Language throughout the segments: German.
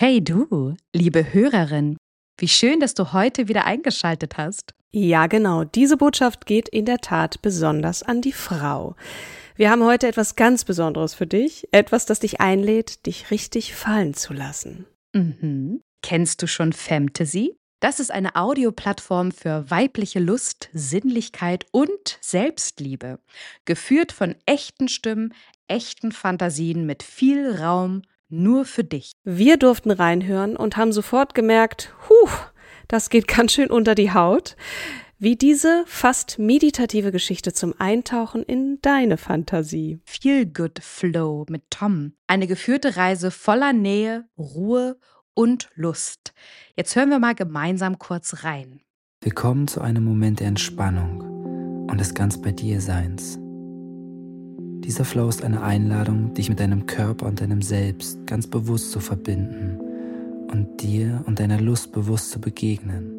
Hey du, liebe Hörerin, wie schön, dass du heute wieder eingeschaltet hast. Ja, genau. Diese Botschaft geht in der Tat besonders an die Frau. Wir haben heute etwas ganz Besonderes für dich. Etwas, das dich einlädt, dich richtig fallen zu lassen. Kennst du schon Fantasy? Das ist eine Audioplattform für weibliche Lust, Sinnlichkeit und Selbstliebe. Geführt von echten Stimmen, echten Fantasien mit viel Raum nur für dich. Wir durften reinhören und haben sofort gemerkt, das geht ganz schön unter die Haut. Wie diese fast meditative Geschichte zum Eintauchen in deine Fantasie. Feel Good Flow mit Tom. Eine geführte Reise voller Nähe, Ruhe und Lust. Jetzt hören wir mal gemeinsam kurz rein. Willkommen zu einem Moment der Entspannung und des ganz bei dir Seins. Dieser Flow ist eine Einladung, dich mit deinem Körper und deinem Selbst ganz bewusst zu verbinden und dir und deiner Lust bewusst zu begegnen.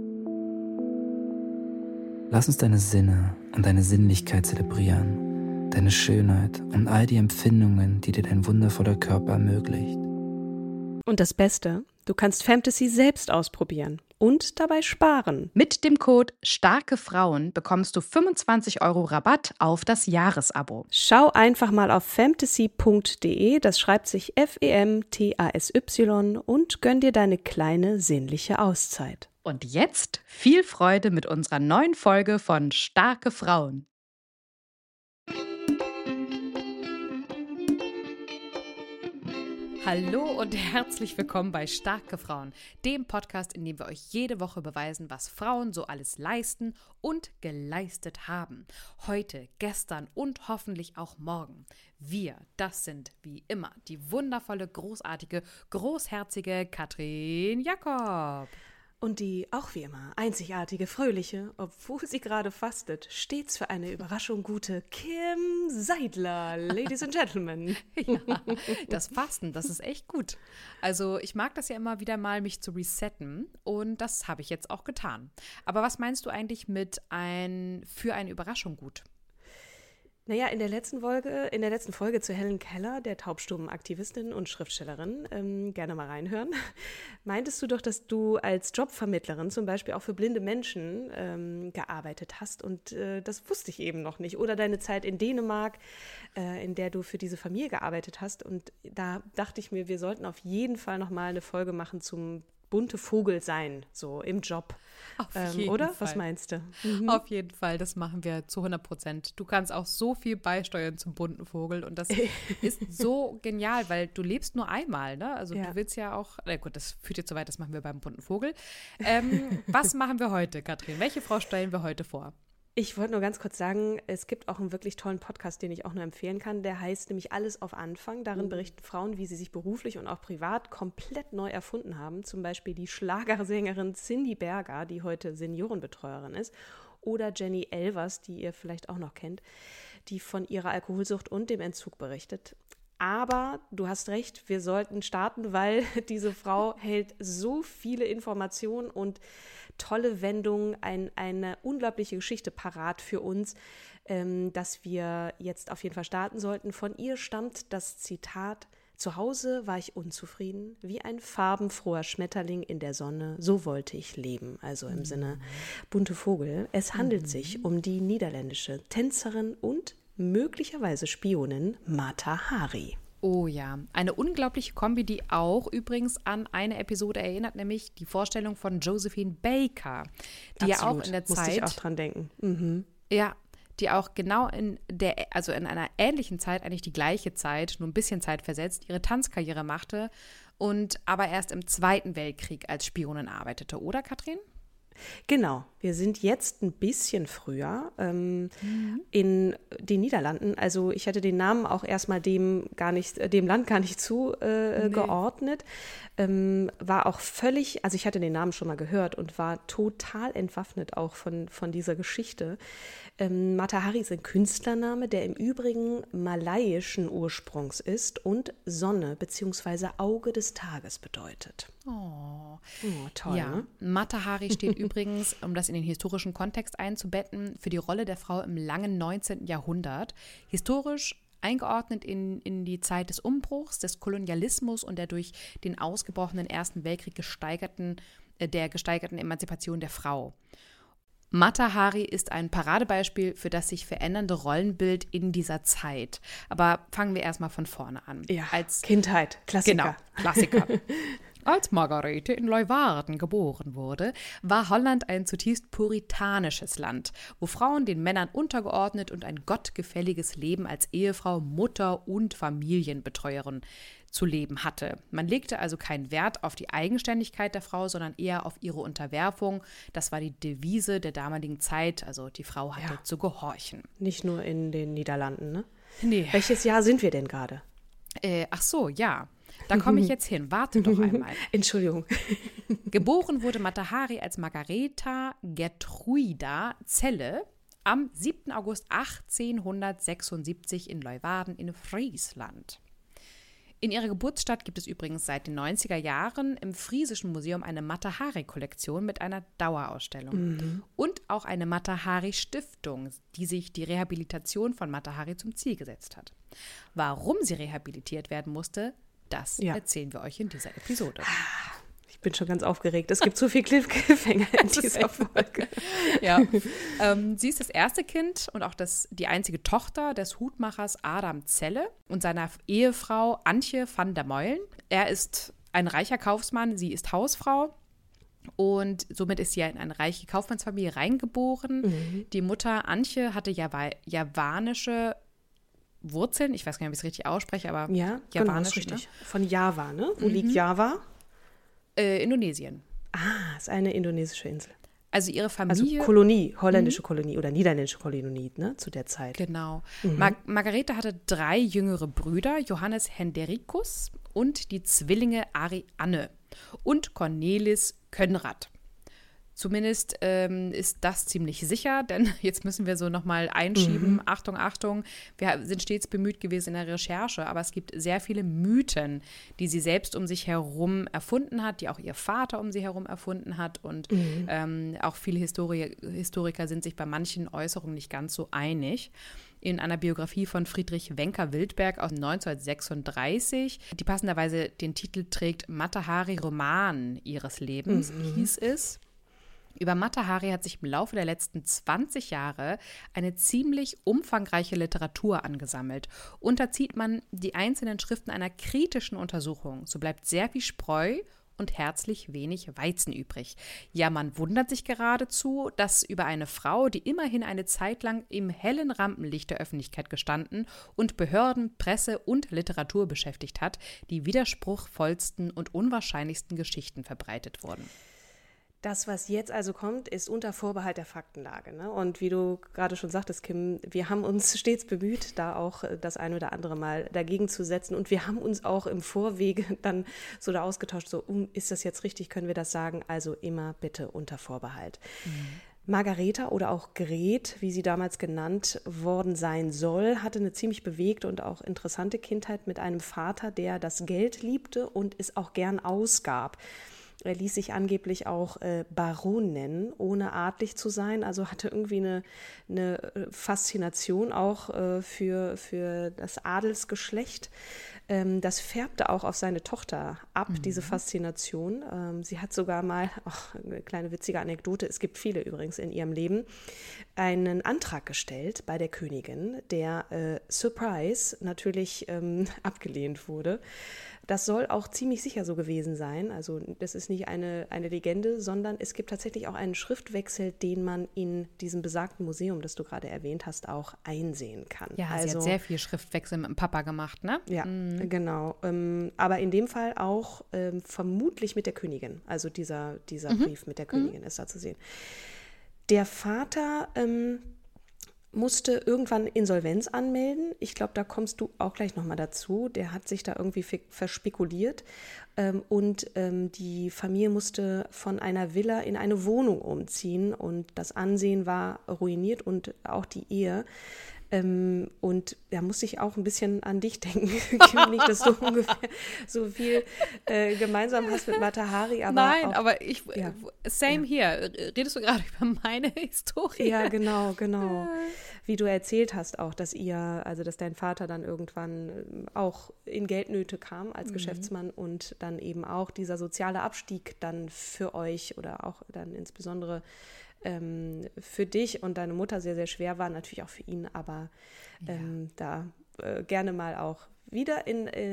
Lass uns deine Sinne und deine Sinnlichkeit zelebrieren, deine Schönheit und all die Empfindungen, die dir dein wundervoller Körper ermöglicht. Und das Beste, du kannst Fantasy selbst ausprobieren und dabei sparen. Mit dem Code StarkeFrauen bekommst du 25 € Rabatt auf das Jahresabo. Schau einfach mal auf fantasy.de, das schreibt sich FEMTASY und gönn dir deine kleine sinnliche Auszeit. Und jetzt viel Freude mit unserer neuen Folge von Starke Frauen. Hallo und herzlich willkommen bei Starke Frauen, dem Podcast, in dem wir euch jede Woche beweisen, was Frauen so alles leisten und geleistet haben. Heute, gestern und hoffentlich auch morgen. Wir, das sind wie immer die wundervolle, großartige, großherzige Katrin Jakob. Und die auch wie immer einzigartige, fröhliche, obwohl sie gerade fastet, stets für eine Überraschung gute Kim Seidler, Ladies and Gentlemen. Ja, das Fasten, das ist echt gut. Also ich mag das ja immer wieder mal, mich zu resetten und das habe ich jetzt auch getan. Aber was meinst du eigentlich mit für eine Überraschung gut? Naja, in der letzten Folge zu Helen Keller, der taubstummen Aktivistin und Schriftstellerin, gerne mal reinhören, meintest du doch, dass du als Jobvermittlerin zum Beispiel auch für blinde Menschen gearbeitet hast und das wusste ich eben noch nicht. Oder deine Zeit in Dänemark, in der du für diese Familie gearbeitet hast, und da dachte ich mir, wir sollten auf jeden Fall nochmal eine Folge machen zum bunte Vogel sein, so im Job. Auf jeden oder? Fall. Was meinst du? Auf jeden Fall, das machen wir zu 100%. Du kannst auch so viel beisteuern zum bunten Vogel und das ist so genial, weil du lebst nur einmal, ne? Also Ja. Du willst ja auch, na gut, das führt jetzt so weit, das machen wir beim bunten Vogel. Was machen wir heute, Katrin? Welche Frau stellen wir heute vor? Ich wollte nur ganz kurz sagen, es gibt auch einen wirklich tollen Podcast, den ich auch nur empfehlen kann. Der heißt nämlich Alles auf Anfang. Darin berichten Frauen, wie sie sich beruflich und auch privat komplett neu erfunden haben. Zum Beispiel die Schlagersängerin Cindy Berger, die heute Seniorenbetreuerin ist. Oder Jenny Elvers, die ihr vielleicht auch noch kennt, die von ihrer Alkoholsucht und dem Entzug berichtet. Aber du hast recht, wir sollten starten, weil diese Frau hält so viele Informationen und tolle Wendungen, eine unglaubliche Geschichte parat für uns, dass wir jetzt auf jeden Fall starten sollten. Von ihr stammt das Zitat: Zu Hause war ich unzufrieden, wie ein farbenfroher Schmetterling in der Sonne, so wollte ich leben. Also im Sinne bunte Vogel. Es handelt sich um die niederländische Tänzerin und möglicherweise Spionin Mata Hari. Oh ja, eine unglaubliche Kombi, die auch übrigens an eine Episode erinnert, nämlich die Vorstellung von Josephine Baker, die ja auch in der Zeit, musste ich auch dran denken. ja, die auch genau in einer ähnlichen Zeit, eigentlich die gleiche Zeit, nur ein bisschen Zeit versetzt, ihre Tanzkarriere machte und aber erst im Zweiten Weltkrieg als Spionin arbeitete, oder Katrin? Genau, wir sind jetzt ein bisschen früher in den Niederlanden. Also ich hatte den Namen auch erstmal dem Land gar nicht zugeordnet. War auch völlig, also ich hatte den Namen schon mal gehört und war total entwaffnet auch von dieser Geschichte. Mata Hari ist ein Künstlername, der im Übrigen malaiischen Ursprungs ist und Sonne bzw. Auge des Tages bedeutet. Oh, toll. Ja, Ne? Mata Hari steht übrigens, um das in den historischen Kontext einzubetten, für die Rolle der Frau im langen 19. Jahrhundert. Historisch eingeordnet in die Zeit des Umbruchs, des Kolonialismus und der durch den ausgebrochenen Ersten Weltkrieg gesteigerten Emanzipation der Frau. Mata Hari ist ein Paradebeispiel für das sich verändernde Rollenbild in dieser Zeit. Aber fangen wir erstmal von vorne an. Ja, Kindheit, Klassiker. Genau, Klassiker. Als Margarete in Leeuwarden geboren wurde, war Holland ein zutiefst puritanisches Land, wo Frauen den Männern untergeordnet und ein gottgefälliges Leben als Ehefrau, Mutter und Familienbetreuerin zu leben hatte. Man legte also keinen Wert auf die Eigenständigkeit der Frau, sondern eher auf ihre Unterwerfung. Das war die Devise der damaligen Zeit, also die Frau hatte zu gehorchen. Nicht nur in den Niederlanden, ne? Nee. Welches Jahr sind wir denn gerade? Ach so, ja. Da komme ich jetzt hin. Warte doch einmal. Entschuldigung. Geboren wurde Mata Hari als Margaretha Gertruida Zelle am 7. August 1876 in Leeuwarden in Friesland. In ihrer Geburtsstadt gibt es übrigens seit den 90er Jahren im Friesischen Museum eine Mata Hari-Kollektion mit einer Dauerausstellung. Und auch eine Mata Hari-Stiftung, die sich die Rehabilitation von Mata Hari zum Ziel gesetzt hat. Warum sie rehabilitiert werden musste, das erzählen wir euch in dieser Episode. Ich bin schon ganz aufgeregt. Es gibt so viel Cliffhanger in dieser Folge. Ja. Sie ist das erste Kind und auch die einzige Tochter des Hutmachers Adam Zelle und seiner Ehefrau Antje van der Meulen. Er ist ein reicher Kaufmann, sie ist Hausfrau. Und somit ist sie in eine reiche Kaufmannsfamilie reingeboren. Die Mutter Antje hatte javanische Wurzeln. Ich weiß gar nicht, ob ich es richtig ausspreche, aber ja, javanisch. Genau, ist richtig. Ne? Von Java, ne? Wo liegt Java? Indonesien. Ah, ist eine indonesische Insel. Also ihre Familie. Also Kolonie, holländische Kolonie oder niederländische Kolonie, ne, zu der Zeit. Genau. Margaretha hatte 3 jüngere Brüder, Johannes Henderikus und die Zwillinge Arianne und Cornelis Konrad. Zumindest ist das ziemlich sicher, denn jetzt müssen wir so nochmal einschieben. Achtung, Achtung, wir sind stets bemüht gewesen in der Recherche, aber es gibt sehr viele Mythen, die sie selbst um sich herum erfunden hat, die auch ihr Vater um sie herum erfunden hat. Und auch viele Historiker sind sich bei manchen Äußerungen nicht ganz so einig. In einer Biografie von Friedrich Wencker-Wildberg aus 1936, die passenderweise den Titel trägt Mata Hari Roman ihres Lebens, hieß es. Über Mata Hari hat sich im Laufe der letzten 20 Jahre eine ziemlich umfangreiche Literatur angesammelt. Unterzieht man die einzelnen Schriften einer kritischen Untersuchung, so bleibt sehr viel Spreu und herzlich wenig Weizen übrig. Ja, man wundert sich geradezu, dass über eine Frau, die immerhin eine Zeit lang im hellen Rampenlicht der Öffentlichkeit gestanden und Behörden, Presse und Literatur beschäftigt hat, die widerspruchsvollsten und unwahrscheinlichsten Geschichten verbreitet wurden. Das, was jetzt also kommt, ist unter Vorbehalt der Faktenlage. Ne? Und wie du gerade schon sagtest, Kim, wir haben uns stets bemüht, da auch das ein oder andere Mal dagegen zu setzen. Und wir haben uns auch im Vorwege dann so da ausgetauscht, so, ist das jetzt richtig, können wir das sagen? Also immer bitte unter Vorbehalt. Margaretha oder auch Gret, wie sie damals genannt worden sein soll, hatte eine ziemlich bewegte und auch interessante Kindheit mit einem Vater, der das Geld liebte und es auch gern ausgab. Er ließ sich angeblich auch Baron nennen, ohne adlig zu sein. Also hatte irgendwie eine Faszination auch für das Adelsgeschlecht. Das färbte auch auf seine Tochter ab, diese Faszination. Sie hat sogar mal, eine kleine witzige Anekdote, es gibt viele übrigens in ihrem Leben, einen Antrag gestellt bei der Königin, der Surprise natürlich abgelehnt wurde. Das soll auch ziemlich sicher so gewesen sein. Also das ist nicht eine Legende, sondern es gibt tatsächlich auch einen Schriftwechsel, den man in diesem besagten Museum, das du gerade erwähnt hast, auch einsehen kann. Ja, also, sie hat sehr viel Schriftwechsel mit dem Papa gemacht, ne? Ja, genau. Aber in dem Fall auch vermutlich mit der Königin. Also dieser Brief mit der Königin ist da zu sehen. Der Vater musste irgendwann Insolvenz anmelden. Ich glaube, da kommst du auch gleich nochmal dazu. Der hat sich da irgendwie verspekuliert und die Familie musste von einer Villa in eine Wohnung umziehen und das Ansehen war ruiniert und auch die Ehe. Und da musste ich auch ein bisschen an dich denken. Nicht, dass du ungefähr so viel gemeinsam hast mit Mata Hari. Aber nein, auch, aber ich, same here. Redest du gerade über meine Historie? Ja, genau. Wie du erzählt hast auch, dass dein Vater dann irgendwann auch in Geldnöte kam als Geschäftsmann und dann eben auch dieser soziale Abstieg dann für euch oder auch dann insbesondere für dich und deine Mutter sehr, sehr schwer war, natürlich auch für ihn, aber gerne mal auch wieder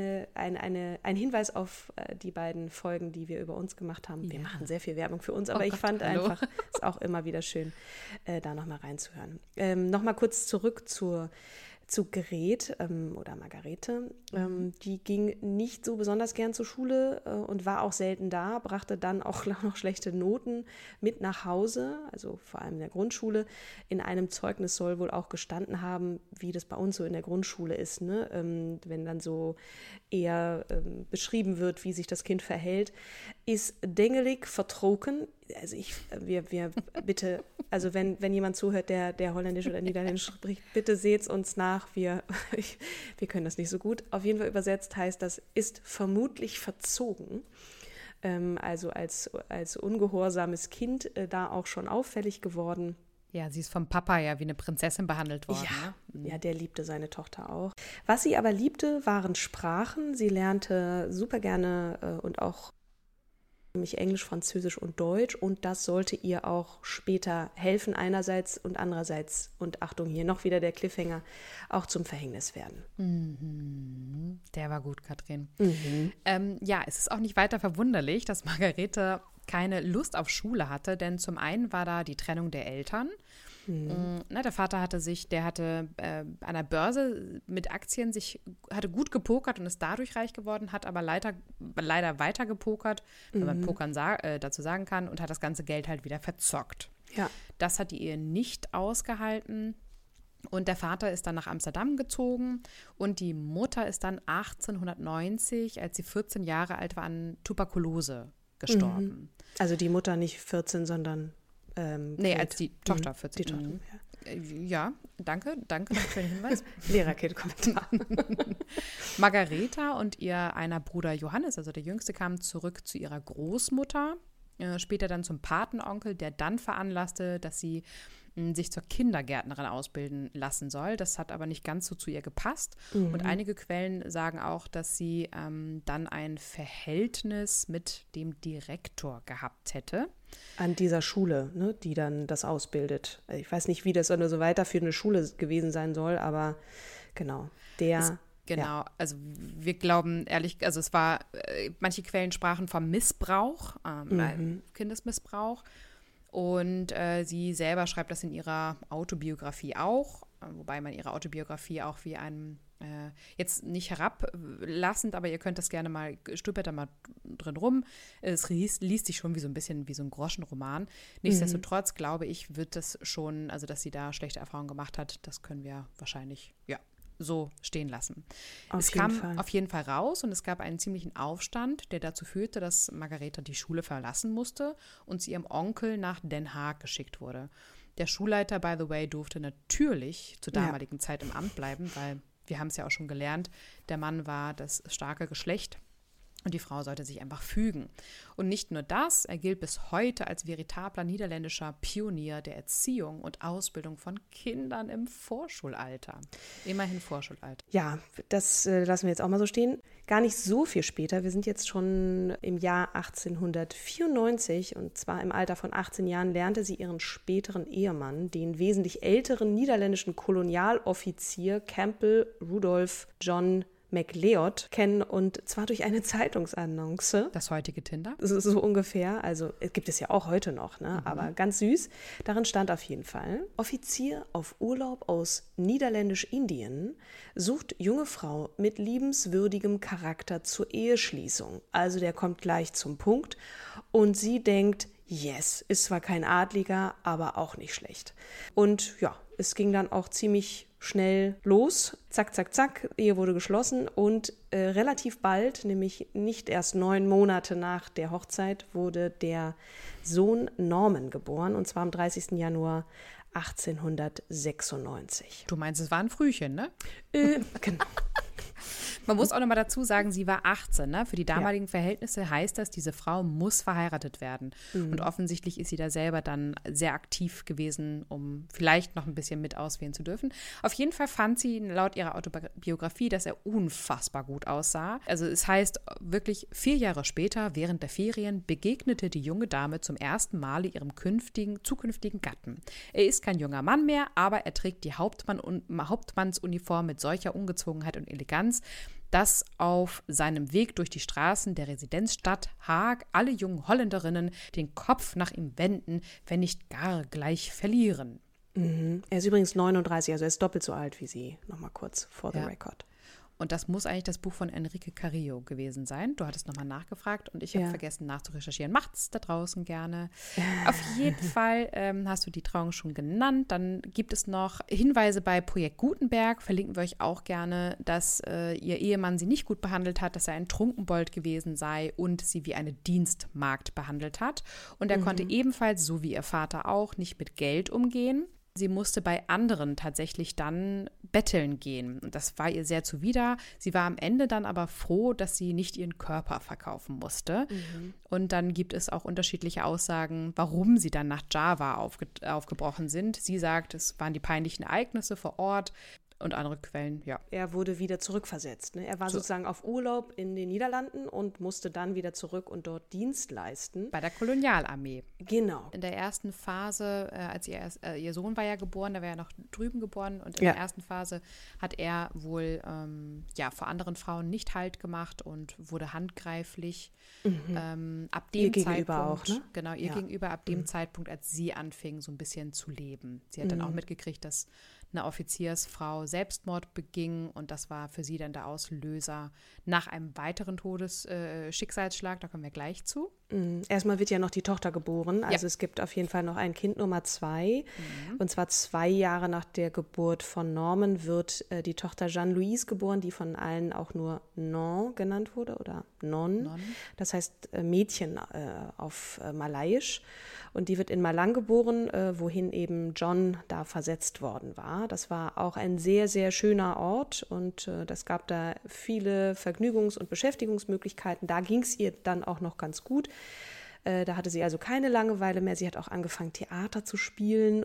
ein Hinweis auf die beiden Folgen, die wir über uns gemacht haben. Wir machen sehr viel Werbung für uns, aber ich fand einfach, es ist auch immer wieder schön, da nochmal reinzuhören. Nochmal kurz zurück zu Gret oder Margarete. Die ging nicht so besonders gern zur Schule und war auch selten da, brachte dann auch noch schlechte Noten mit nach Hause, also vor allem in der Grundschule. In einem Zeugnis soll wohl auch gestanden haben, wie das bei uns so in der Grundschule ist, ne? Wenn dann so eher beschrieben wird, wie sich das Kind verhält, ist dengelig vertrocken. Also wir bitte, also wenn jemand zuhört, der Holländisch oder Niederländisch spricht, bitte seht's uns nach. Wir können das nicht so gut. Auf jeden Fall übersetzt heißt das, ist vermutlich verzogen. Also als ungehorsames Kind da auch schon auffällig geworden. Ja, sie ist vom Papa ja wie eine Prinzessin behandelt worden. Ja, ne? ja, der liebte seine Tochter auch. Was sie aber liebte, waren Sprachen. Sie lernte super gerne und auch nämlich Englisch, Französisch und Deutsch, und das sollte ihr auch später helfen einerseits und andererseits, und Achtung, hier noch wieder der Cliffhanger, auch zum Verhängnis werden. Mhm. Der war gut, Katrin. Ja, es ist auch nicht weiter verwunderlich, dass Margarete keine Lust auf Schule hatte, denn zum einen war da die Trennung der Eltern. Der Vater hatte an der Börse mit Aktien hatte gut gepokert und ist dadurch reich geworden, hat aber leider weiter gepokert, wenn man Pokern dazu sagen kann, und hat das ganze Geld halt wieder verzockt. Ja. Das hat die Ehe nicht ausgehalten. Und der Vater ist dann nach Amsterdam gezogen und die Mutter ist dann 1890, als sie 14 Jahre alt war, an Tuberkulose gestorben. Also die Mutter nicht 14, sondern als die Tochter 14. Die Tochter, ja, danke für den Hinweis. Lehrerkind-Kommentar. Margareta und ihr einer Bruder Johannes, also der Jüngste, kamen zurück zu ihrer Großmutter, später dann zum Patenonkel, der dann veranlasste, dass sie sich zur Kindergärtnerin ausbilden lassen soll. Das hat aber nicht ganz so zu ihr gepasst. Und einige Quellen sagen auch, dass sie dann ein Verhältnis mit dem Direktor gehabt hätte. An dieser Schule, ne, die dann das ausbildet. Ich weiß nicht, wie das eine so weiterführende Schule gewesen sein soll, aber genau, also wir glauben es war, manche Quellen sprachen vom Missbrauch, Kindesmissbrauch. Und sie selber schreibt das in ihrer Autobiografie auch, wobei man ihre Autobiografie auch wie jetzt nicht herablassend, aber ihr könnt das gerne mal, stöbert da mal drin rum. Es liest sich schon wie so ein bisschen wie so ein Groschenroman. Nichtsdestotrotz glaube ich, wird das schon, also dass sie da schlechte Erfahrungen gemacht hat, das können wir wahrscheinlich, so stehen lassen. Es kam auf jeden Fall raus und es gab einen ziemlichen Aufstand, der dazu führte, dass Margarete die Schule verlassen musste und zu ihrem Onkel nach Den Haag geschickt wurde. Der Schulleiter, by the way, durfte natürlich zur damaligen Zeit im Amt bleiben, weil wir haben es ja auch schon gelernt, der Mann war das starke Geschlecht. Und die Frau sollte sich einfach fügen. Und nicht nur das, er gilt bis heute als veritabler niederländischer Pionier der Erziehung und Ausbildung von Kindern im Vorschulalter. Immerhin Vorschulalter. Ja, das lassen wir jetzt auch mal so stehen. Gar nicht so viel später, wir sind jetzt schon im Jahr 1894 und zwar im Alter von 18 Jahren lernte sie ihren späteren Ehemann, den wesentlich älteren niederländischen Kolonialoffizier Campbell Rudolph John MacLeod kennen, und zwar durch eine Zeitungsannonce. Das heutige Tinder? So ungefähr, also gibt es ja auch heute noch, ne? Aber ganz süß. Darin stand auf jeden Fall: Offizier auf Urlaub aus Niederländisch-Indien sucht junge Frau mit liebenswürdigem Charakter zur Eheschließung. Also der kommt gleich zum Punkt und sie denkt, yes, ist zwar kein Adliger, aber auch nicht schlecht. Und ja, es ging dann auch ziemlich schnell los. Zack, zack, zack, Ehe wurde geschlossen und relativ bald, nämlich nicht erst 9 Monate nach der Hochzeit, wurde der Sohn Norman geboren, und zwar am 30. Januar 1896. Du meinst, es war ein Frühchen, ne? Genau. Man muss auch noch mal dazu sagen, sie war 18. Ne? Für die damaligen Verhältnisse heißt das, diese Frau muss verheiratet werden. Und offensichtlich ist sie da selber dann sehr aktiv gewesen, um vielleicht noch ein bisschen mit auswählen zu dürfen. Auf jeden Fall fand sie laut ihrer Autobiografie, dass er unfassbar gut aussah. Also es heißt wirklich, 4 Jahre später, während der Ferien, begegnete die junge Dame zum ersten Male ihrem zukünftigen Gatten. Er ist kein junger Mann mehr, aber er trägt die Hauptmannsuniform mit solcher Ungezwungenheit und Eleganz, dass auf seinem Weg durch die Straßen der Residenzstadt Haag alle jungen Holländerinnen den Kopf nach ihm wenden, wenn nicht gar gleich verlieren. Er ist übrigens 39, also er ist doppelt so alt wie sie. Nochmal kurz for the record. Und das muss eigentlich das Buch von Enrique Carrillo gewesen sein. Du hattest nochmal nachgefragt und ich habe vergessen nachzurecherchieren. Macht's da draußen gerne. Auf jeden Fall hast du die Trauung schon genannt. Dann gibt es noch Hinweise bei Projekt Gutenberg. Verlinken wir euch auch gerne, dass ihr Ehemann sie nicht gut behandelt hat, dass er ein Trunkenbold gewesen sei und sie wie eine Dienstmagd behandelt hat. Und er konnte ebenfalls, so wie ihr Vater auch, nicht mit Geld umgehen. Sie musste bei anderen tatsächlich dann betteln gehen. Und das war ihr sehr zuwider. Sie war am Ende dann aber froh, dass sie nicht ihren Körper verkaufen musste. Und dann gibt es auch unterschiedliche Aussagen, warum sie dann nach Java aufgebrochen sind. Sie sagt, es waren die peinlichen Ereignisse vor Ort. Und andere Quellen, ja. Er wurde wieder zurückversetzt. Ne? Er war sozusagen auf Urlaub in den Niederlanden und musste dann wieder zurück und dort Dienst leisten. Bei der Kolonialarmee. Genau. In der ersten Phase, als ihr Sohn war ja geboren, der war ja noch drüben geboren. Und in der ersten Phase hat er wohl vor anderen Frauen nicht Halt gemacht und wurde handgreiflich. Ab dem ihr Zeitpunkt, gegenüber auch, ne? Genau, ihr gegenüber ab dem Zeitpunkt, als sie anfing, so ein bisschen zu leben. Sie hat dann auch mitgekriegt, dass eine Offiziersfrau Selbstmord beging und das war für sie dann der Auslöser nach einem weiteren Schicksalsschlag, da kommen wir gleich zu. Erstmal wird ja noch die Tochter geboren, also es gibt auf jeden Fall noch ein Kind Nummer 2 und zwar 2 Jahre nach der Geburt von Norman wird die Tochter Jeanne-Louise geboren, die von allen auch nur Non genannt wurde oder Non. Das heißt Mädchen auf Malayisch. Und die wird in Malang geboren, wohin eben John da versetzt worden war. Das war auch ein sehr, sehr schöner Ort und das gab da viele Vergnügungs- und Beschäftigungsmöglichkeiten. Da ging es ihr dann auch noch ganz gut. Da hatte sie also keine Langeweile mehr. Sie hat auch angefangen, Theater zu spielen.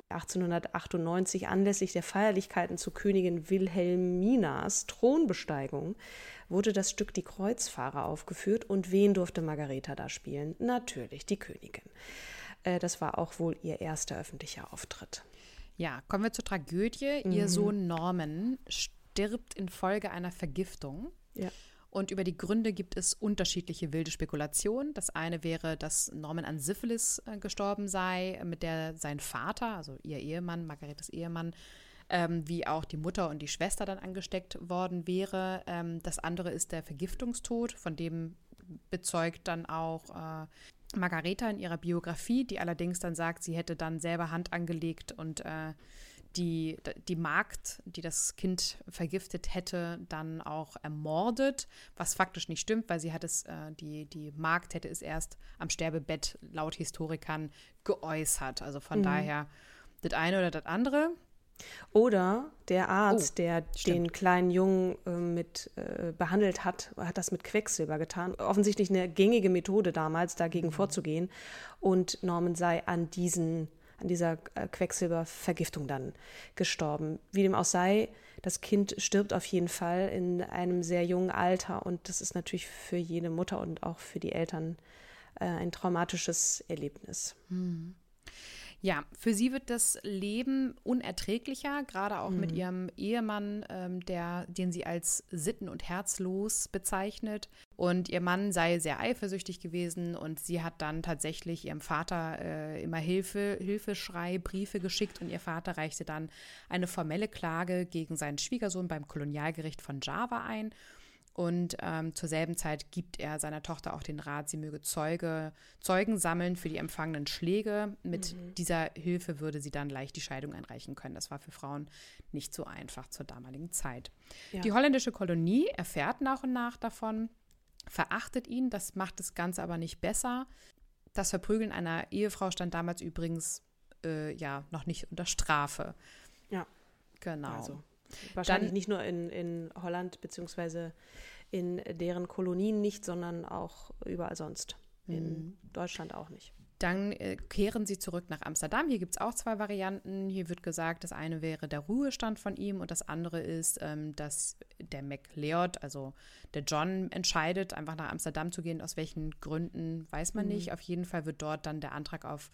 1898 anlässlich der Feierlichkeiten zu Königin Wilhelminas Thronbesteigung wurde das Stück Die Kreuzfahrer aufgeführt. Und wen durfte Margareta da spielen? Natürlich die Königin. Das war auch wohl ihr erster öffentlicher Auftritt. Ja, kommen wir zur Tragödie. Ihr Sohn Norman stirbt infolge einer Vergiftung. Ja. Und über die Gründe gibt es unterschiedliche wilde Spekulationen. Das eine wäre, dass Norman an Syphilis gestorben sei, mit der sein Vater, also ihr Ehemann, Margaretas Ehemann, wie auch die Mutter und die Schwester dann angesteckt worden wäre. Das andere ist der Vergiftungstod, von dem bezeugt dann auch Margareta in ihrer Biografie, die allerdings dann sagt, sie hätte dann selber Hand angelegt und die Magd, die das Kind vergiftet hätte, dann auch ermordet, was faktisch nicht stimmt, weil die Magd hätte es erst am Sterbebett laut Historikern geäußert. Also von daher das eine oder das andere. Oder der Arzt, der den kleinen Jungen behandelt hat das mit Quecksilber getan. Offensichtlich eine gängige Methode damals, dagegen vorzugehen. Und Norman sei an dieser Quecksilbervergiftung dann gestorben. Wie dem auch sei, das Kind stirbt auf jeden Fall in einem sehr jungen Alter. Und das ist natürlich für jede Mutter und auch für die Eltern ein traumatisches Erlebnis. Ja, für sie wird das Leben unerträglicher, gerade auch mit ihrem Ehemann, den sie als sitten- und herzlos bezeichnet. Und ihr Mann sei sehr eifersüchtig gewesen und sie hat dann tatsächlich ihrem Vater immer Hilfeschreibriefe geschickt und ihr Vater reichte dann eine formelle Klage gegen seinen Schwiegersohn beim Kolonialgericht von Java ein. Und zur selben Zeit gibt er seiner Tochter auch den Rat, sie möge Zeugen sammeln für die empfangenen Schläge. Mit dieser Hilfe würde sie dann leicht die Scheidung einreichen können. Das war für Frauen nicht so einfach zur damaligen Zeit. Ja. Die holländische Kolonie erfährt nach und nach davon, verachtet ihn. Das macht das Ganze aber nicht besser. Das Verprügeln einer Ehefrau stand damals übrigens noch nicht unter Strafe. Ja. Genau. Also wahrscheinlich nicht nur in Holland beziehungsweise in deren Kolonien nicht, sondern auch überall sonst. In Deutschland auch nicht. Dann kehren sie zurück nach Amsterdam. Hier gibt es auch 2 Varianten. Hier wird gesagt, das eine wäre der Ruhestand von ihm und das andere ist, dass der MacLeod, also der John, entscheidet, einfach nach Amsterdam zu gehen. Aus welchen Gründen, weiß man nicht. Auf jeden Fall wird dort dann der Antrag auf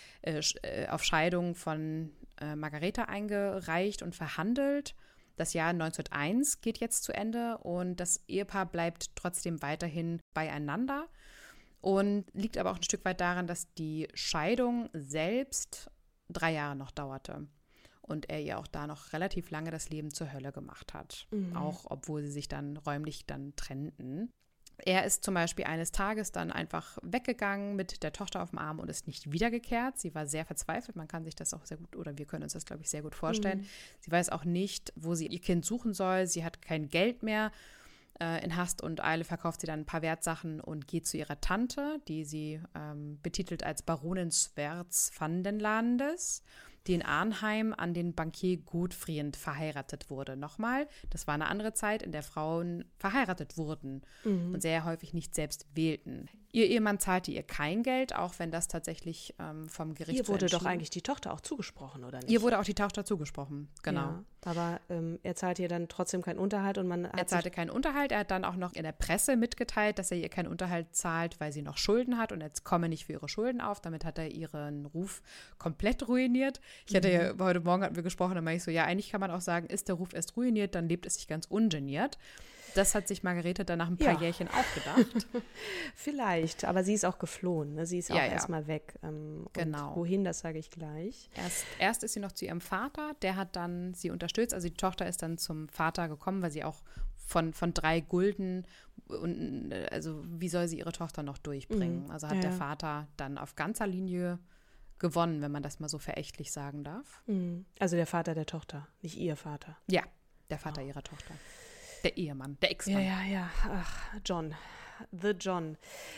Scheidung von Margaretha eingereicht und verhandelt. Das Jahr 1901 geht jetzt zu Ende und das Ehepaar bleibt trotzdem weiterhin beieinander. Und liegt aber auch ein Stück weit daran, dass die Scheidung selbst 3 Jahre noch dauerte. Und er ihr auch da noch relativ lange das Leben zur Hölle gemacht hat. Auch obwohl sie sich dann räumlich trennten. Er ist zum Beispiel eines Tages dann einfach weggegangen mit der Tochter auf dem Arm und ist nicht wiedergekehrt. Sie war sehr verzweifelt. Man kann sich das auch sehr gut, oder wir können uns das, glaube ich, sehr gut vorstellen. Sie weiß auch nicht, wo sie ihr Kind suchen soll. Sie hat kein Geld mehr. In Hast und Eile verkauft sie dann ein paar Wertsachen und geht zu ihrer Tante, die sie betitelt als Baronin Swerts van den Landes, die in Arnheim an den Bankier Godfriend verheiratet wurde. Nochmal, das war eine andere Zeit, in der Frauen verheiratet wurden und sehr häufig nicht selbst wählten. Ihr Ehemann zahlte ihr kein Geld, auch wenn das tatsächlich vom Gericht Ihr wurde doch eigentlich die Tochter auch zugesprochen, oder nicht? Ihr wurde auch die Tochter zugesprochen, genau. Ja, aber er zahlte ihr dann trotzdem keinen Unterhalt und Er zahlte keinen Unterhalt. Er hat dann auch noch in der Presse mitgeteilt, dass er ihr keinen Unterhalt zahlt, weil sie noch Schulden hat und jetzt komme nicht für ihre Schulden auf. Damit hat er ihren Ruf komplett ruiniert. Heute Morgen hatten wir gesprochen, da meinte ich so, ja, eigentlich kann man auch sagen, ist der Ruf erst ruiniert, dann lebt es sich ganz ungeniert. Das hat sich Margaretha dann nach ein paar Jährchen auch gedacht. Vielleicht, aber sie ist auch geflohen. Ne? Sie ist auch erstmal weg. Genau. Und wohin, das sage ich gleich. Erst ist sie noch zu ihrem Vater, der hat dann sie unterstützt. Also die Tochter ist dann zum Vater gekommen, weil sie auch von 3 Gulden, und also wie soll sie ihre Tochter noch durchbringen? Also hat der Vater dann auf ganzer Linie gewonnen, wenn man das mal so verächtlich sagen darf. Also der Vater der Tochter, nicht ihr Vater. Ja, der Vater ihrer Tochter. Der Ehemann, der Ex-Mann. Ja. Ach, John. The John.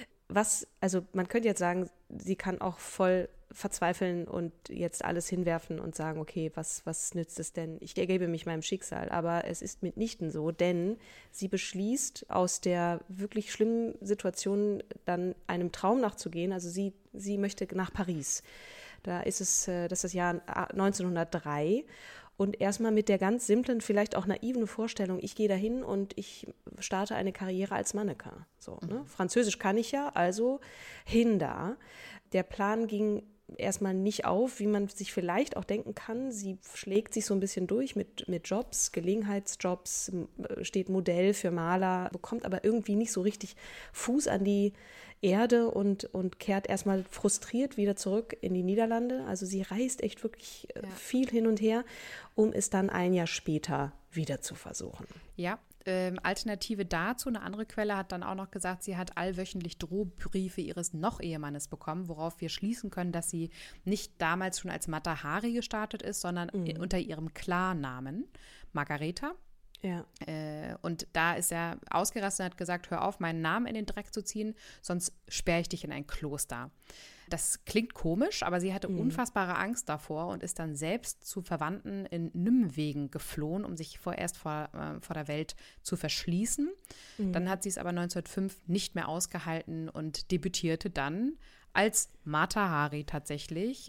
Also man könnte jetzt sagen, sie kann auch voll verzweifeln und jetzt alles hinwerfen und sagen, okay, was nützt es denn? Ich ergebe mich meinem Schicksal. Aber es ist mitnichten so, denn sie beschließt, aus der wirklich schlimmen Situation dann einem Traum nachzugehen. Also sie möchte nach Paris. Das ist das Jahr 1903. Und erstmal mit der ganz simplen, vielleicht auch naiven Vorstellung, ich gehe dahin und ich starte eine Karriere als Mannequin. So, ne? Französisch kann ich ja, also hin da. Der Plan ging erstmal nicht auf, wie man sich vielleicht auch denken kann. Sie schlägt sich so ein bisschen durch mit Jobs, Gelegenheitsjobs, steht Modell für Maler, bekommt aber irgendwie nicht so richtig Fuß an die Erde und kehrt erstmal frustriert wieder zurück in die Niederlande. Also sie reist echt wirklich viel hin und her, um es dann ein Jahr später wieder zu versuchen. Ja, Alternative dazu, eine andere Quelle hat dann auch noch gesagt, sie hat allwöchentlich Drohbriefe ihres Noch-Ehemannes bekommen, worauf wir schließen können, dass sie nicht damals schon als Mata Hari gestartet ist, sondern unter ihrem Klarnamen Margaretha. Ja. Und da ist er ausgerastet und hat gesagt, hör auf, meinen Namen in den Dreck zu ziehen, sonst sperre ich dich in ein Kloster. Das klingt komisch, aber sie hatte unfassbare Angst davor und ist dann selbst zu Verwandten in Nimwegen geflohen, um sich vorerst vor der Welt zu verschließen. Dann hat sie es aber 1905 nicht mehr ausgehalten und debütierte dann als Mata Hari tatsächlich,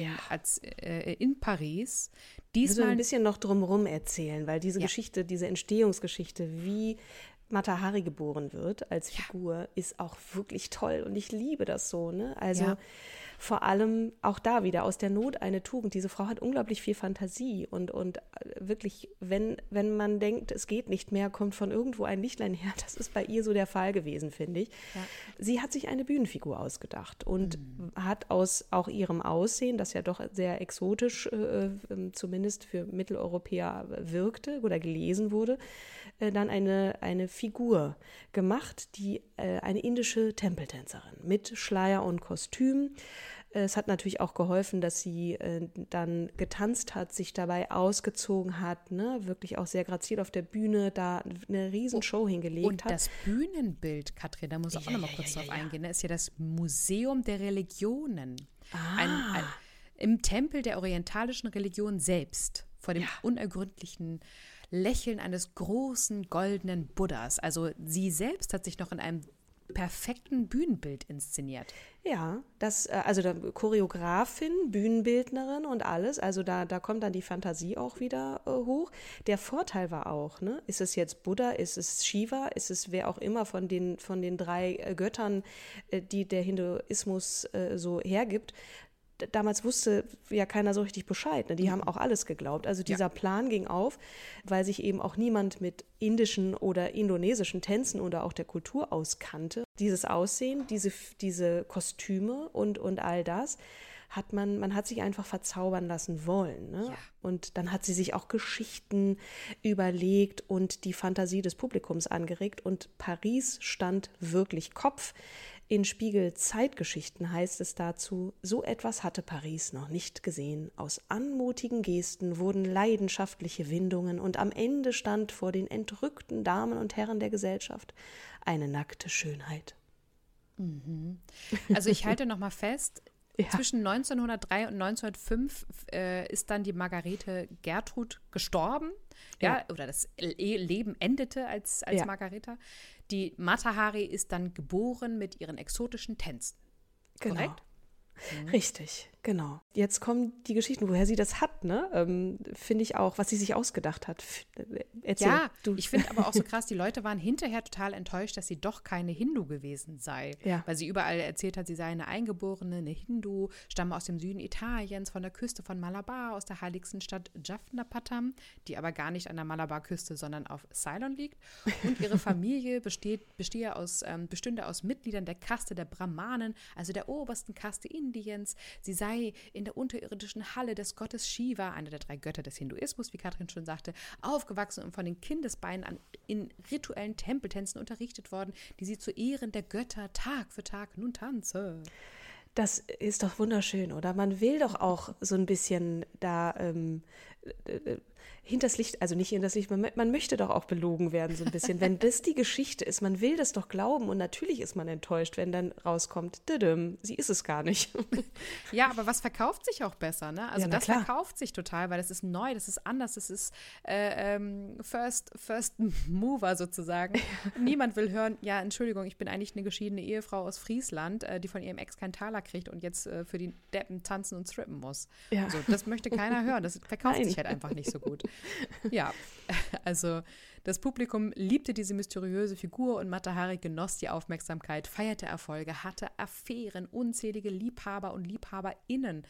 in Paris. Ich will so ein bisschen noch drumherum erzählen, weil diese Geschichte, diese Entstehungsgeschichte, wie Mata Hari geboren wird als Figur, ist auch wirklich toll und ich liebe das so. Ne? Also vor allem auch da wieder aus der Not eine Tugend. Diese Frau hat unglaublich viel Fantasie und wirklich, wenn man denkt, es geht nicht mehr, kommt von irgendwo ein Lichtlein her. Das ist bei ihr so der Fall gewesen, finde ich. Ja. Sie hat sich eine Bühnenfigur ausgedacht und hat aus auch ihrem Aussehen, das ja doch sehr exotisch zumindest für Mitteleuropäer wirkte oder gelesen wurde, dann eine Figur gemacht, die eine indische Tempeltänzerin mit Schleier und Kostüm. Es hat natürlich auch geholfen, dass sie dann getanzt hat, sich dabei ausgezogen hat, ne? Wirklich auch sehr grazil auf der Bühne da eine Riesenshow hingelegt hat. Und das Bühnenbild, Katrin, da muss ich auch noch mal kurz drauf eingehen, ist ja das Museum der Religionen. im Tempel der orientalischen Religion selbst, vor dem unergründlichen Lächeln eines großen goldenen Buddhas. Also sie selbst hat sich noch in einem perfekten Bühnenbild inszeniert. Ja, also Choreografin, Bühnenbildnerin und alles, also da kommt dann die Fantasie auch wieder hoch. Der Vorteil war auch, ne, ist es jetzt Buddha, ist es Shiva, ist es wer auch immer von den 3 Göttern, die der Hinduismus so hergibt. Damals wusste ja keiner so richtig Bescheid. Ne? Die haben auch alles geglaubt. Also dieser Plan ging auf, weil sich eben auch niemand mit indischen oder indonesischen Tänzen oder auch der Kultur auskannte. Dieses Aussehen, diese Kostüme und all das man hat sich einfach verzaubern lassen wollen. Ne? Ja. Und dann hat sie sich auch Geschichten überlegt und die Fantasie des Publikums angeregt. Und Paris stand wirklich Kopf. In Spiegel Zeitgeschichten heißt es dazu, so etwas hatte Paris noch nicht gesehen. Aus anmutigen Gesten wurden leidenschaftliche Windungen und am Ende stand vor den entrückten Damen und Herren der Gesellschaft eine nackte Schönheit. Also ich halte noch mal fest, zwischen 1903 und 1905 ist dann die Margarete Gertrud gestorben, oder das Leben endete als Margareta. Die Mata Hari ist dann geboren mit ihren exotischen Tänzen. Genau. Korrekt? Richtig, genau. Jetzt kommen die Geschichten, woher sie das hat, ne? Finde ich auch, was sie sich ausgedacht hat. Erzähl, du. Ich finde aber auch so krass, die Leute waren hinterher total enttäuscht, dass sie doch keine Hindu gewesen sei. Ja. Weil sie überall erzählt hat, sie sei eine Eingeborene, eine Hindu, stamme aus dem Süden Italiens, von der Küste von Malabar, aus der heiligsten Stadt Jaffna-Pattam, die aber gar nicht an der Malabar-Küste, sondern auf Ceylon liegt. Und ihre Familie bestünde aus Mitgliedern der Kaste der Brahmanen, also der obersten Kaste Indiens. Sie sei in der unterirdischen Halle des Gottes Shiva, einer der 3 Götter des Hinduismus, wie Katrin schon sagte, aufgewachsen und von den Kindesbeinen an in rituellen Tempeltänzen unterrichtet worden, die sie zu Ehren der Götter Tag für Tag nun tanze. Das ist doch wunderschön, oder? Man will doch auch so ein bisschen da hinters Licht, also nicht hinters Licht, man möchte doch auch belogen werden so ein bisschen. Wenn das die Geschichte ist, man will das doch glauben und natürlich ist man enttäuscht, wenn dann rauskommt, sie ist es gar nicht. Ja, aber was verkauft sich auch besser, ne? Also das verkauft sich total, weil das ist neu, das ist anders, das ist First Mover sozusagen. Niemand will hören, ja, Entschuldigung, ich bin eigentlich eine geschiedene Ehefrau aus Friesland, die von ihrem Ex keinen Taler kriegt und jetzt für die Deppen tanzen und strippen muss. Ja. So, das möchte keiner hören, das verkauft sich halt einfach nicht so gut. Ja, also das Publikum liebte diese mysteriöse Figur und Mata Hari genoss die Aufmerksamkeit, feierte Erfolge, hatte Affären, unzählige Liebhaber und Liebhaberinnen.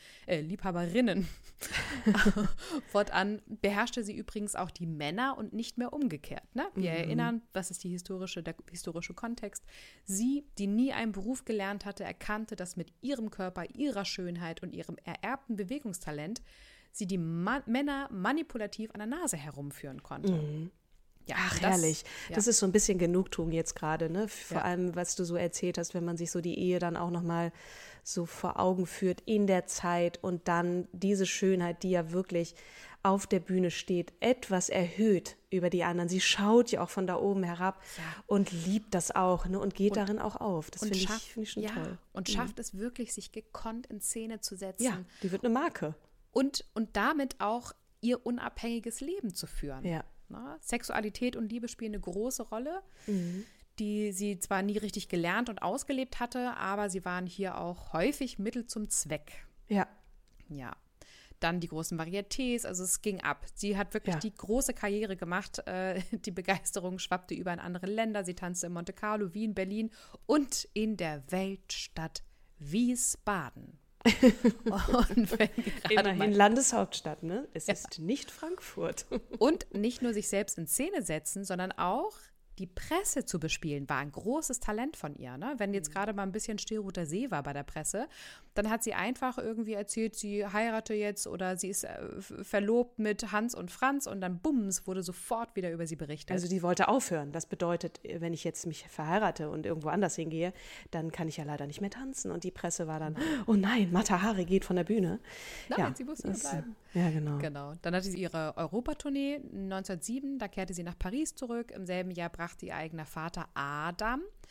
Fortan beherrschte sie übrigens auch die Männer und nicht mehr umgekehrt. Ne? Wir erinnern, was ist der historische Kontext. Sie, die nie einen Beruf gelernt hatte, erkannte, dass mit ihrem Körper, ihrer Schönheit und ihrem ererbten Bewegungstalent sie die Männer manipulativ an der Nase herumführen konnte. Ja, ach, herrlich. Ja. Das ist so ein bisschen Genugtuung jetzt gerade, ne? Vor allem, was du so erzählt hast, wenn man sich so die Ehe dann auch nochmal so vor Augen führt in der Zeit und dann diese Schönheit, die ja wirklich auf der Bühne steht, etwas erhöht über die anderen. Sie schaut ja auch von da oben herab und liebt das auch, ne? Und geht darin auch auf. Das finde ich schon toll. Und schafft es wirklich, sich gekonnt in Szene zu setzen. Ja, die wird eine Marke. Und damit auch ihr unabhängiges Leben zu führen. Ja. Na, Sexualität und Liebe spielen eine große Rolle, die sie zwar nie richtig gelernt und ausgelebt hatte, aber sie waren hier auch häufig Mittel zum Zweck. Ja. Ja. Dann die großen Varietés, also es ging ab. Sie hat wirklich die große Karriere gemacht. Die Begeisterung schwappte über in andere Länder. Sie tanzte in Monte Carlo, Wien, Berlin und in der Weltstadt Wiesbaden. Und immerhin Landeshauptstadt, ne? Es ist nicht Frankfurt. Und nicht nur sich selbst in Szene setzen, sondern auch die Presse zu bespielen, war ein großes Talent von ihr. Ne? Wenn jetzt gerade mal ein bisschen Stillroter See war bei der Presse, dann hat sie einfach irgendwie erzählt, sie heirate jetzt oder sie ist verlobt mit Hans und Franz und dann bums, wurde sofort wieder über sie berichtet. Also die wollte aufhören. Das bedeutet, wenn ich jetzt mich verheirate und irgendwo anders hingehe, dann kann ich ja leider nicht mehr tanzen. Und die Presse war dann, oh nein, Mata Hari geht von der Bühne. Nein, sie muss hier bleiben. Ja, genau. Dann hatte sie ihre Europatournee 1907, da kehrte sie nach Paris zurück. Im selben Jahr brachte ihr eigener Vater Adam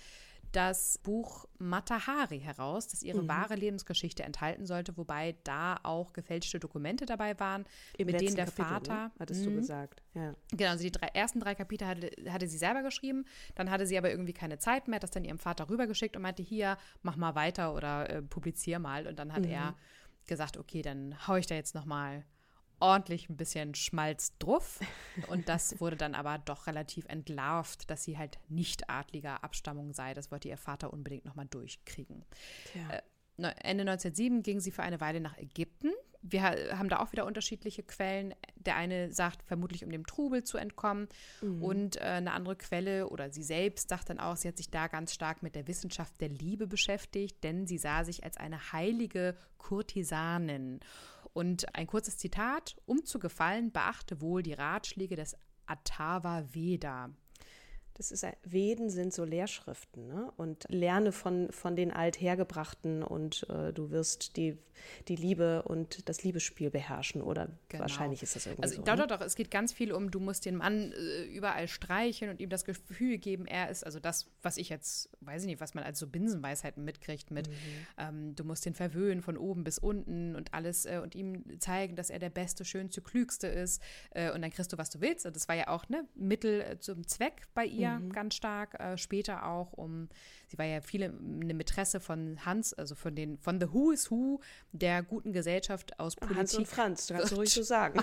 das Buch Mata Hari heraus, das ihre wahre Lebensgeschichte enthalten sollte, wobei da auch gefälschte Dokumente dabei waren, mit denen der Vater, ne? Hattest du gesagt, ja. Genau, also die ersten 3 Kapitel hatte sie selber geschrieben, dann hatte sie aber irgendwie keine Zeit mehr, hat das dann ihrem Vater rübergeschickt und meinte, hier, mach mal weiter oder publizier mal. Und dann hat er gesagt, okay, dann hau ich da jetzt nochmal ordentlich ein bisschen Schmalz drauf. Und das wurde dann aber doch relativ entlarvt, dass sie halt nicht adliger Abstammung sei. Das wollte ihr Vater unbedingt nochmal durchkriegen. Ende 1907 ging sie für eine Weile nach Ägypten. Wir haben da auch wieder unterschiedliche Quellen. Der eine sagt, vermutlich um dem Trubel zu entkommen. Und eine andere Quelle oder sie selbst sagt dann auch, sie hat sich da ganz stark mit der Wissenschaft der Liebe beschäftigt, denn sie sah sich als eine heilige Kurtisanin. Und ein kurzes Zitat: Um zu gefallen, beachte wohl die Ratschläge des Atharva Veda. Veden sind so Lehrschriften, ne? Und lerne von den Althergebrachten und du wirst die Liebe und das Liebesspiel beherrschen oder wahrscheinlich ist das irgendwie so. Doch, es geht ganz viel um, du musst den Mann überall streicheln und ihm das Gefühl geben, er ist, also das, was ich jetzt, weiß ich nicht, was man als so Binsenweisheiten mitkriegt mit, du musst den verwöhnen von oben bis unten und alles und ihm zeigen, dass er der Beste, Schönste, Klügste ist und dann kriegst du, was du willst. Und das war ja auch Mittel zum Zweck bei ihr. Ganz stark, später auch sie war ja eine Mätresse von Hans, also von The Who is Who der guten Gesellschaft aus Politik. Hans und Franz, das kannst du ruhig so sagen.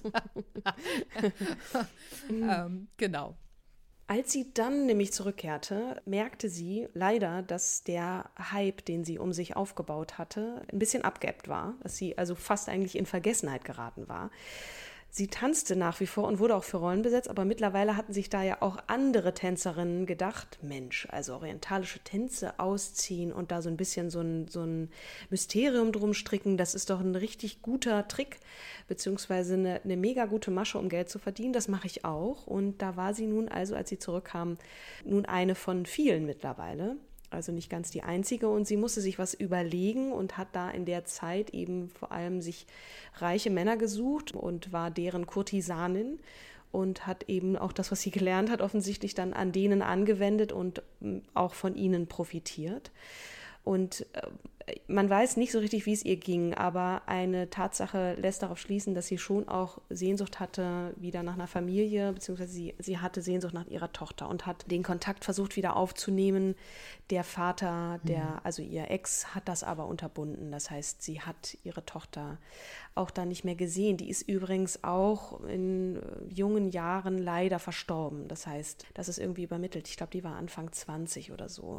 Genau. Als sie dann nämlich zurückkehrte, merkte sie leider, dass der Hype, den sie um sich aufgebaut hatte, ein bisschen abgeebbt war, dass sie also fast eigentlich in Vergessenheit geraten war. Sie tanzte nach wie vor und wurde auch für Rollen besetzt, aber mittlerweile hatten sich da ja auch andere Tänzerinnen gedacht, Mensch, also orientalische Tänze ausziehen und da so ein bisschen so ein Mysterium drum stricken, das ist doch ein richtig guter Trick, beziehungsweise eine mega gute Masche, um Geld zu verdienen, das mache ich auch. Und da war sie nun also, als sie zurückkam, nun eine von vielen mittlerweile. Also nicht ganz die einzige, und sie musste sich was überlegen und hat da in der Zeit eben vor allem sich reiche Männer gesucht und war deren Kurtisanin und hat eben auch das, was sie gelernt hat, offensichtlich dann an denen angewendet und auch von ihnen profitiert. Und man weiß nicht so richtig, wie es ihr ging, aber eine Tatsache lässt darauf schließen, dass sie schon auch Sehnsucht hatte wieder nach einer Familie, beziehungsweise sie hatte Sehnsucht nach ihrer Tochter und hat den Kontakt versucht wieder aufzunehmen. Der Vater, also ihr Ex, hat das aber unterbunden. Das heißt, sie hat ihre Tochter auch da nicht mehr gesehen. Die ist übrigens auch in jungen Jahren leider verstorben. Das heißt, das ist irgendwie übermittelt. Ich glaube, die war Anfang 20 oder so.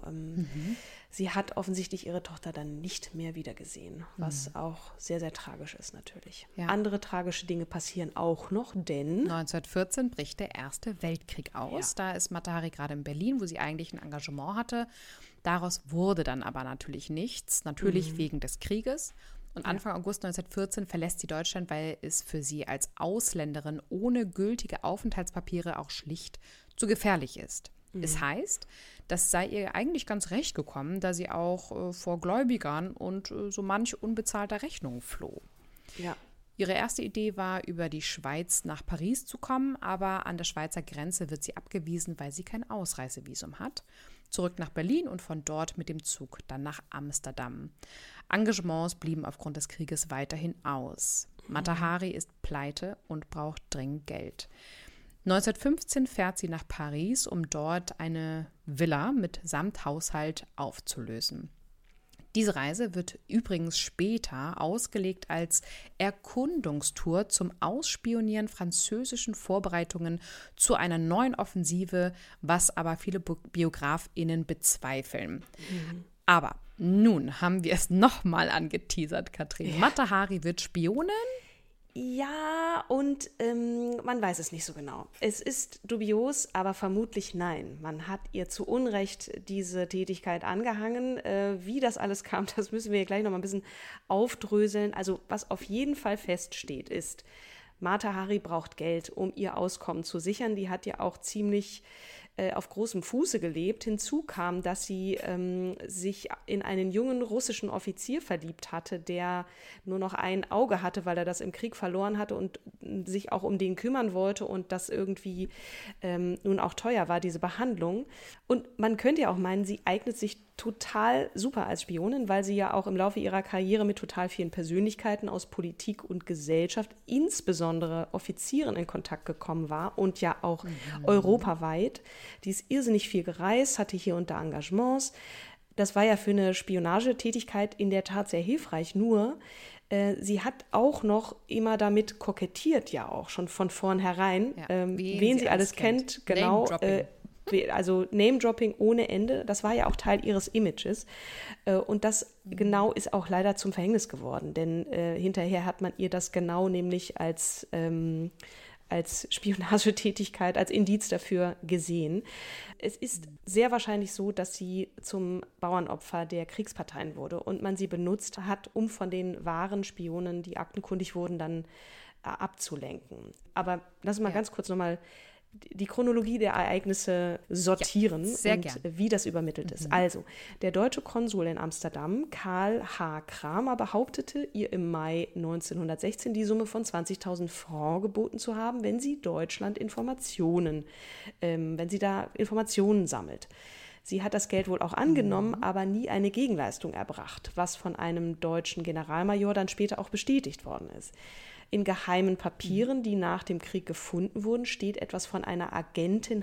Sie hat offensichtlich ihre Tochter dann nicht mehr wiedergesehen, was auch sehr, sehr tragisch ist natürlich. Ja. Andere tragische Dinge passieren auch noch, denn 1914 bricht der Erste Weltkrieg aus. Ja. Da ist Mata Hari gerade in Berlin, wo sie eigentlich ein Engagement hatte. Daraus wurde dann aber natürlich nichts, natürlich wegen des Krieges. Und Anfang August 1914 verlässt sie Deutschland, weil es für sie als Ausländerin ohne gültige Aufenthaltspapiere auch schlicht zu gefährlich ist. Es heißt, das sei ihr eigentlich ganz recht gekommen, da sie auch vor Gläubigern und so manch unbezahlter Rechnung floh. Ja. Ihre erste Idee war, über die Schweiz nach Paris zu kommen, aber an der Schweizer Grenze wird sie abgewiesen, weil sie kein Ausreisevisum hat. Zurück nach Berlin und von dort mit dem Zug dann nach Amsterdam. Engagements blieben aufgrund des Krieges weiterhin aus. Mata Hari ist pleite und braucht dringend Geld. 1915 fährt sie nach Paris, um dort eine Villa mit Samthaushalt aufzulösen. Diese Reise wird übrigens später ausgelegt als Erkundungstour zum Ausspionieren französischen Vorbereitungen zu einer neuen Offensive, was aber viele BiografInnen bezweifeln. Aber nun haben wir es nochmal angeteasert, Katrin. Ja. Mata Hari wird Spionin? Ja, und man weiß es nicht so genau. Es ist dubios, aber vermutlich nein. Man hat ihr zu Unrecht diese Tätigkeit angehangen. Wie das alles kam, das müssen wir gleich noch mal ein bisschen aufdröseln. Also was auf jeden Fall feststeht, ist, Mata Hari braucht Geld, um ihr Auskommen zu sichern. Die hat ja auch ziemlich auf großem Fuße gelebt. Hinzu kam, dass sie sich in einen jungen russischen Offizier verliebt hatte, der nur noch ein Auge hatte, weil er das im Krieg verloren hatte und sich auch um den kümmern wollte und das irgendwie nun auch teuer war, diese Behandlung. Und man könnte ja auch meinen, sie eignet sich total super als Spionin, weil sie ja auch im Laufe ihrer Karriere mit total vielen Persönlichkeiten aus Politik und Gesellschaft, insbesondere Offizieren, in Kontakt gekommen war und ja auch europaweit. Die ist irrsinnig viel gereist, hatte hier und da Engagements. Das war ja für eine Spionagetätigkeit in der Tat sehr hilfreich, nur sie hat auch noch immer damit kokettiert, ja auch schon von vornherein, wen sie alles kennt, genau. Also Name-Dropping ohne Ende, das war ja auch Teil ihres Images. Und das genau ist auch leider zum Verhängnis geworden, denn hinterher hat man ihr das genau nämlich als Spionagetätigkeit, als Indiz dafür gesehen. Es ist sehr wahrscheinlich so, dass sie zum Bauernopfer der Kriegsparteien wurde und man sie benutzt hat, um von den wahren Spionen, die aktenkundig wurden, dann abzulenken. Aber lass uns mal ganz kurz nochmal die Chronologie der Ereignisse sortieren wie das übermittelt ist. Also, der deutsche Konsul in Amsterdam, Karl H. Kramer, behauptete, ihr im Mai 1916 die Summe von 20.000 Francs geboten zu haben, wenn sie Deutschland wenn sie da Informationen sammelt. Sie hat das Geld wohl auch angenommen, aber nie eine Gegenleistung erbracht, was von einem deutschen Generalmajor dann später auch bestätigt worden ist. In geheimen Papieren, die nach dem Krieg gefunden wurden, steht etwas von einer Agentin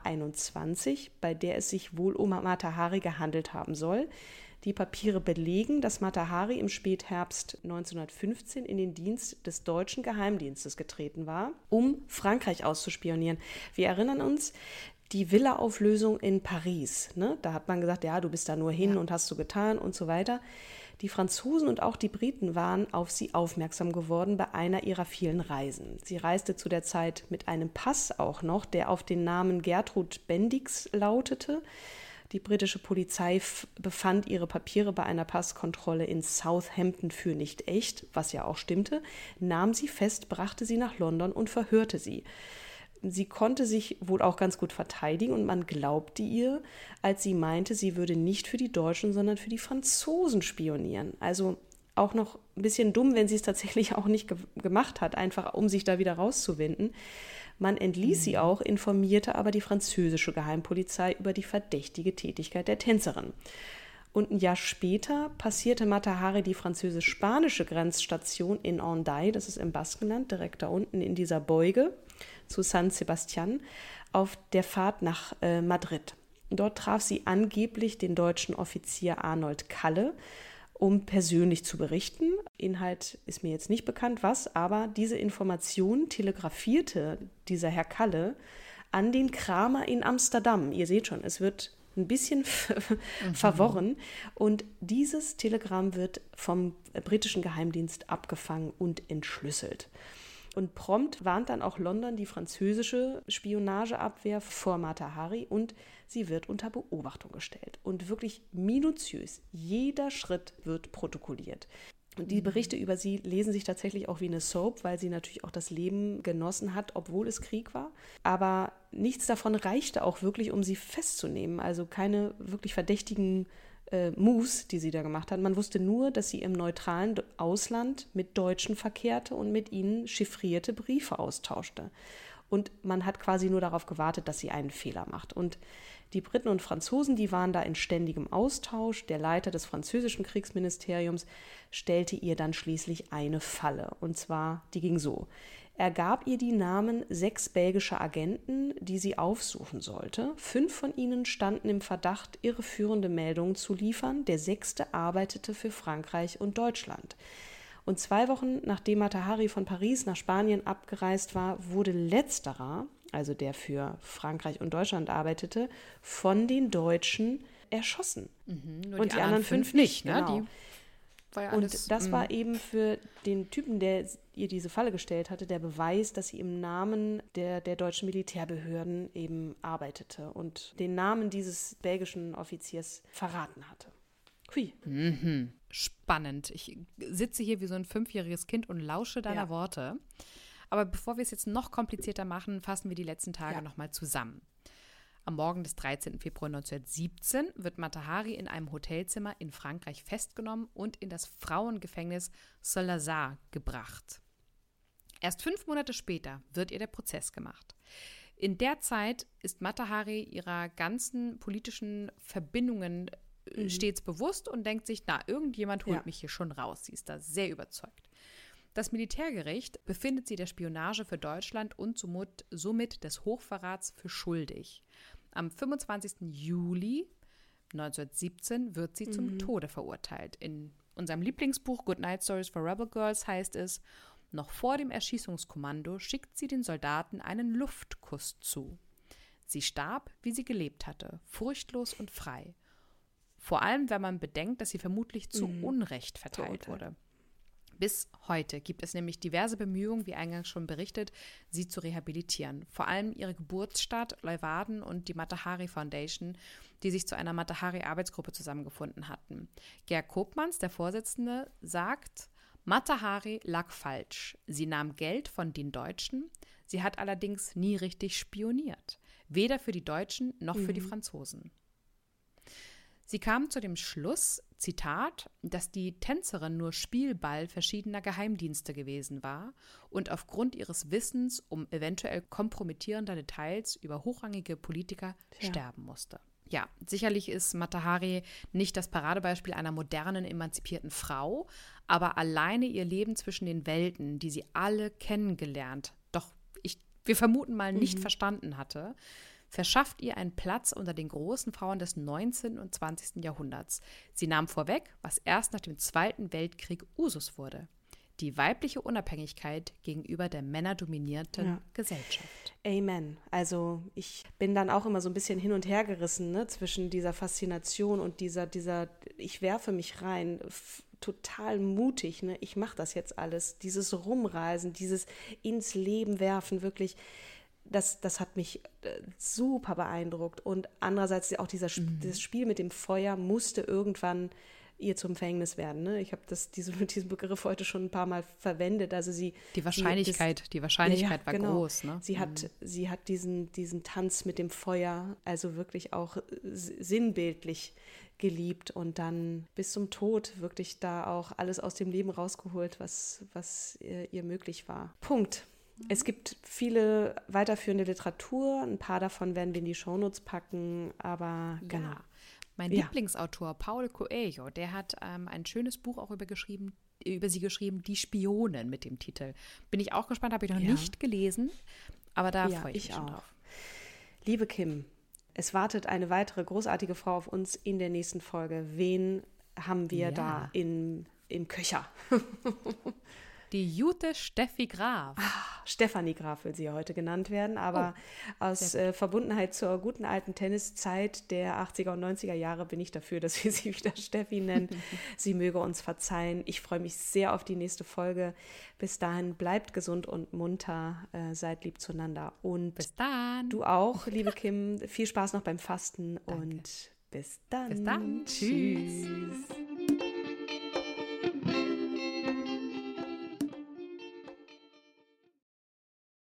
H21, bei der es sich wohl um Mata Hari gehandelt haben soll. Die Papiere belegen, dass Mata Hari im Spätherbst 1915 in den Dienst des deutschen Geheimdienstes getreten war, um Frankreich auszuspionieren. Wir erinnern uns, die Villa-Auflösung in Paris, ne? Da hat man gesagt, ja, du bist da nur hin und hast so getan und so weiter. Die Franzosen und auch die Briten waren auf sie aufmerksam geworden bei einer ihrer vielen Reisen. Sie reiste zu der Zeit mit einem Pass auch noch, der auf den Namen Gertrud Bendix lautete. Die britische Polizei befand ihre Papiere bei einer Passkontrolle in Southampton für nicht echt, was ja auch stimmte, nahm sie fest, brachte sie nach London und verhörte sie. Sie konnte sich wohl auch ganz gut verteidigen und man glaubte ihr, als sie meinte, sie würde nicht für die Deutschen, sondern für die Franzosen spionieren. Also auch noch ein bisschen dumm, wenn sie es tatsächlich auch nicht gemacht hat, einfach um sich da wieder rauszuwinden. Man entließ sie auch, informierte aber die französische Geheimpolizei über die verdächtige Tätigkeit der Tänzerin. Und ein Jahr später passierte Mata Hari die französisch-spanische Grenzstation in Hendaye, das ist im Baskenland, direkt da unten in dieser Beuge, zu San Sebastian, auf der Fahrt nach Madrid. Dort traf sie angeblich den deutschen Offizier Arnold Kalle, um persönlich zu berichten. Inhalt ist mir jetzt nicht bekannt, was, aber diese Information telegrafierte dieser Herr Kalle an den Kramer in Amsterdam. Ihr seht schon, es wird ein bisschen verworren. Und dieses Telegramm wird vom britischen Geheimdienst abgefangen und entschlüsselt. Und prompt warnt dann auch London die französische Spionageabwehr vor Mata Hari und sie wird unter Beobachtung gestellt. Und wirklich minutiös, jeder Schritt wird protokolliert. Und die Berichte über sie lesen sich tatsächlich auch wie eine Soap, weil sie natürlich auch das Leben genossen hat, obwohl es Krieg war. Aber nichts davon reichte auch wirklich, um sie festzunehmen. Also keine wirklich verdächtigen Moves, die sie da gemacht hat. Man wusste nur, dass sie im neutralen Ausland mit Deutschen verkehrte und mit ihnen chiffrierte Briefe austauschte. Und man hat quasi nur darauf gewartet, dass sie einen Fehler macht. Und die Briten und Franzosen, die waren da in ständigem Austausch. Der Leiter des französischen Kriegsministeriums stellte ihr dann schließlich eine Falle. Und zwar, die ging so. Er gab ihr die Namen 6 belgischer Agenten, die sie aufsuchen sollte. 5 von ihnen standen im Verdacht, irreführende Meldungen zu liefern. Der 6. arbeitete für Frankreich und Deutschland. Und 2 Wochen nachdem Mata Hari von Paris nach Spanien abgereist war, wurde letzterer, also der für Frankreich und Deutschland arbeitete, von den Deutschen erschossen. Nur und die anderen 5 nicht, ne? Genau. War ja alles, und das war eben für den Typen, der ihr diese Falle gestellt hatte, der Beweis, dass sie im Namen der deutschen Militärbehörden eben arbeitete und den Namen dieses belgischen Offiziers verraten hatte. Hui. Spannend. Ich sitze hier wie so ein 5-jähriges Kind und lausche deiner Worte. Aber bevor wir es jetzt noch komplizierter machen, fassen wir die letzten Tage nochmal zusammen. Am Morgen des 13. Februar 1917 wird Mata Hari in einem Hotelzimmer in Frankreich festgenommen und in das Frauengefängnis Saint-Lazare gebracht. Erst 5 Monate später wird ihr der Prozess gemacht. In der Zeit ist Mata Hari ihrer ganzen politischen Verbindungen stets bewusst und denkt sich, irgendjemand holt mich hier schon raus. Sie ist da sehr überzeugt. Das Militärgericht befindet sie der Spionage für Deutschland und somit des Hochverrats für schuldig. Am 25. Juli 1917 wird sie zum Tode verurteilt. In unserem Lieblingsbuch Good Night Stories for Rebel Girls heißt es, noch vor dem Erschießungskommando schickt sie den Soldaten einen Luftkuss zu. Sie starb, wie sie gelebt hatte, furchtlos und frei. Vor allem, wenn man bedenkt, dass sie vermutlich zu Unrecht verteilt wurde. Bis heute gibt es nämlich diverse Bemühungen, wie eingangs schon berichtet, sie zu rehabilitieren. Vor allem ihre Geburtsstadt Leeuwarden und die Mata Hari Foundation, die sich zu einer Mata Hari Arbeitsgruppe zusammengefunden hatten. Gerd Koopmans, der Vorsitzende, sagt, Mata Hari lag falsch. Sie nahm Geld von den Deutschen. Sie hat allerdings nie richtig spioniert. Weder für die Deutschen noch für die Franzosen. Sie kam zu dem Schluss, Zitat, dass die Tänzerin nur Spielball verschiedener Geheimdienste gewesen war und aufgrund ihres Wissens um eventuell kompromittierender Details über hochrangige Politiker sterben musste. Ja, sicherlich ist Mata Hari nicht das Paradebeispiel einer modernen, emanzipierten Frau, aber alleine ihr Leben zwischen den Welten, die sie alle kennengelernt, wir vermuten mal nicht verstanden hatte, verschafft ihr einen Platz unter den großen Frauen des 19. und 20. Jahrhunderts. Sie nahm vorweg, was erst nach dem Zweiten Weltkrieg Usus wurde: die weibliche Unabhängigkeit gegenüber der männerdominierten Gesellschaft. Amen. Also ich bin dann auch immer so ein bisschen hin und her gerissen, ne, zwischen dieser Faszination und dieser ich werfe mich rein, total mutig, ne, ich mache das jetzt alles, dieses Rumreisen, dieses ins Leben werfen, wirklich, das hat mich super beeindruckt. Und andererseits auch dieses Spiel mit dem Feuer musste irgendwann ihr zum Verhängnis werden. Ne? Ich habe diesen Begriff heute schon ein paar Mal verwendet. Also die Wahrscheinlichkeit war genau. Groß. Ne? Sie hat diesen Tanz mit dem Feuer also wirklich auch sinnbildlich geliebt und dann bis zum Tod wirklich da auch alles aus dem Leben rausgeholt, was ihr möglich war. Punkt. Es gibt viele weiterführende Literatur, ein paar davon werden wir in die Shownotes packen, aber genau. Mein Lieblingsautor, Paulo Coelho, der hat ein schönes Buch auch über sie geschrieben, Die Spionen mit dem Titel. Bin ich auch gespannt, habe ich noch nicht gelesen, aber da freue ich mich schon drauf. Liebe Kim, es wartet eine weitere großartige Frau auf uns in der nächsten Folge. Wen haben wir da im Köcher? Die Jute Steffi Graf. Stefanie Graf will sie ja heute genannt werden, aber aus Verbundenheit zur guten alten Tenniszeit der 80er und 90er Jahre bin ich dafür, dass wir sie wieder Steffi nennen. Sie möge uns verzeihen. Ich freue mich sehr auf die nächste Folge. Bis dahin bleibt gesund und munter, seid lieb zueinander. Und bis dann. Du auch, liebe Kim. Viel Spaß noch beim Fasten. Danke. Und bis dann. Bis dann. Tschüss.